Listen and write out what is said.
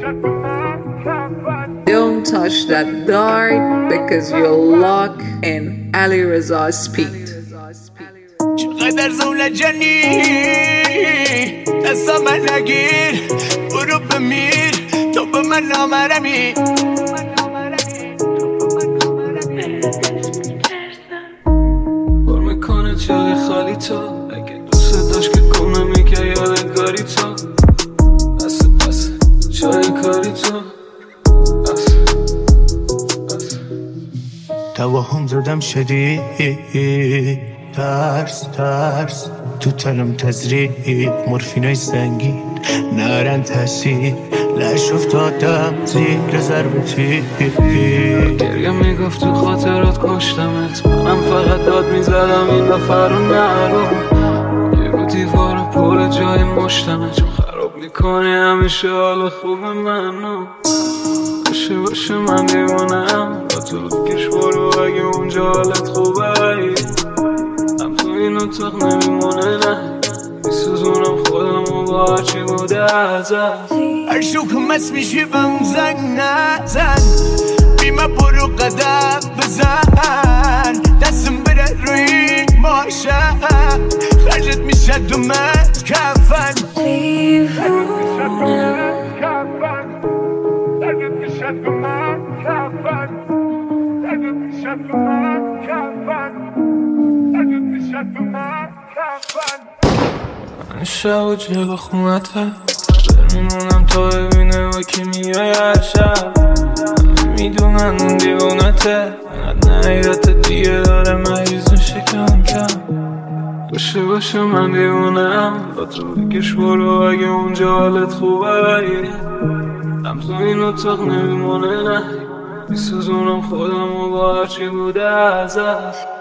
Don't touch that dart because you'll lock in Ali Reza's speed. چقدر زولجنی دستا من نگیر برو بمیر تو به من نامرمی پر میکنه جای خالی تو اگه دوست داشت که کنه میگه یادگاری تو بسه جای کاری تو توهم زدم شدید ترس تو تنم تزریق مورفینای سنگین نرن تاثیر لش افتادم زیر ضرب تیر گریه میگفت تو خاطرات کشتمت منم فقط داد میزدم این دفعه رو نرو یه رو دیوار پر جای مشتمه چون خراب میکنی همیشه حال خوب منو باشه من دیوانم با تو بکش برو اگه اونجا حالت خوبه هم تو این اتاق نمیمونه نه میسوزونم خودم و با هرچی بوده ازت هر شوکم مست میشی بم زنگ نزن بیمه برو قدم بزن دستم بره روی ماشه خرجت میشه دومت کفن من شب و جلو خونته بمیمونم تا ببینه و کی میای هر شب میدونن اون دیوونته انقدر نهیدت دیگه داره مریض میشه کم باشه من دیوونم با تو بکش برو اگه اونجا حالت خوبه هم تو این اتاق نمیمونه نه میسوزونم خودم و با هرچی بوده ازت